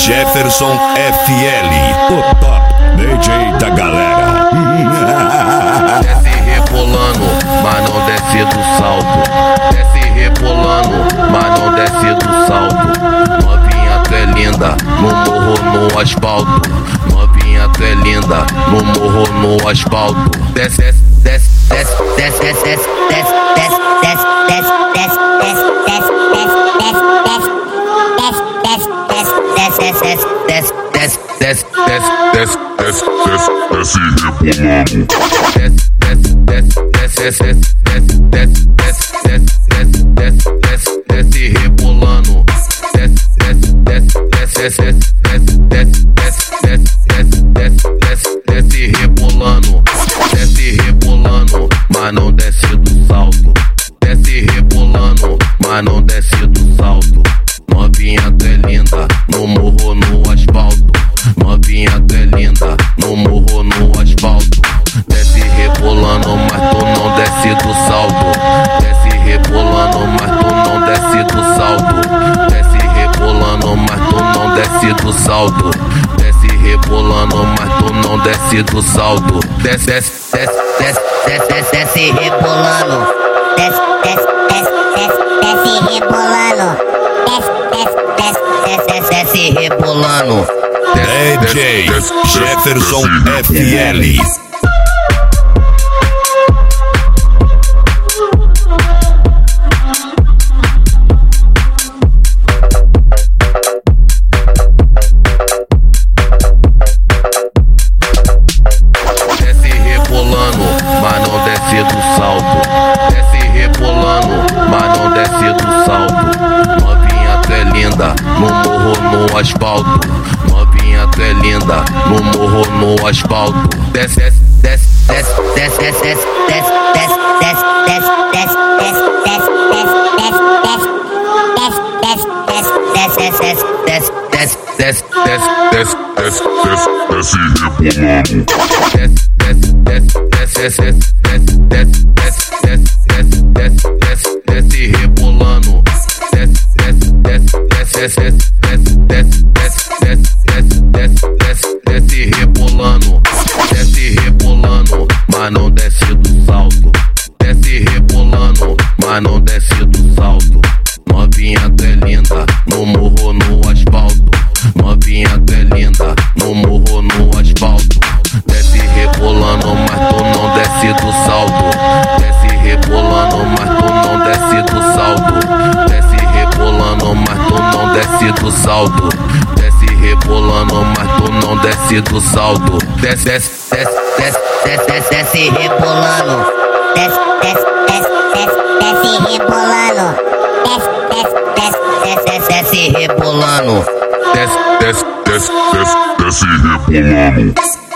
Jefferson FL, o top DJ da galera. Desce rebolando, mas não desce do salto. Desce rebolando, mas não desce do salto. Novinha, tu é linda, no morro, no asfalto. Novinha, tu é linda, no morro, no asfalto. Desce, desce, desce, desce, desce, desce, desce, desce, desce, desce, desce, desce rebolando, desce rebolando, mas não desce do salto. Desce rebolando, mas não desce do salto. Novinha, tu é linda, no morro, no asfalto. Novinha, tu é linda, no morro, no asfalto. Desce rebolando, mas tu não desce do salto. Desce rebolando, mas tu não desce do salto. Desce rebolando, mas tu não desce do salto. Desce rebolando, mas tu não desce do salto. Desce, desce, desce, desce, desce, desce rebolando. Desce, desce, desce, desce, desce rebolando. Desce rebolando. DJ Jefferson FL. Desce rebolando, mas não desce do salto. Desce rebolando, mas não desce do salto. Novinha, tu é linda, no morro, no asfalto. Novinha, tu é linda, no morro, no asfalto. Desce, desce, desce, desce, desce, desce, desce, desce, desce, desce, desce rebolando, desce rebolando, mas não desce do salto. Desce rebolando, mas não desce do salto. Novinha, tu é linda, no morro, no asfalto. Novinha, tu é linda, no morro, no asfalto. Desce rebolando, mas tu não desce do salto. Desce rebolando, mas tu não desce do salto. Desce rebolando, mas tu não desce do salto. Desce rebolando, mas tu não desce do salto. Desce, desce, desce, desce, desce, desce rebolando. Desce, desce, desce, desce, desce rebolando. Desce, desce, desce, desce, desce rebolando. Desce, desce, desce, desce, desce rebolando.